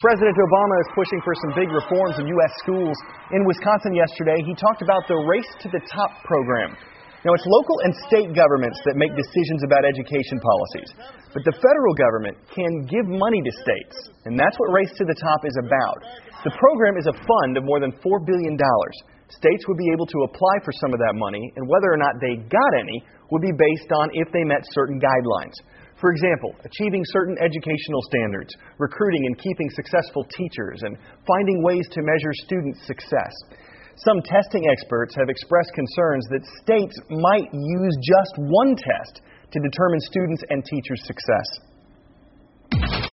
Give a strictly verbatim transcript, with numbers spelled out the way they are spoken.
President Obama is pushing for some big reforms in U S schools. In Wisconsin yesterday, he talked about the Race to the Top program. Now, it's local and state governments that make decisions about education policies. But the federal government can give money to states, and that's what Race to the Top is about. The program is a fund of more than four billion dollars. States would be able to apply for some of that money, and whether or not they got any would be based on if they met certain guidelines. For example, achieving certain educational standards, recruiting and keeping successful teachers, and finding ways to measure student success. Some testing experts have expressed concerns that states might use just one test to determine students' and teachers' success.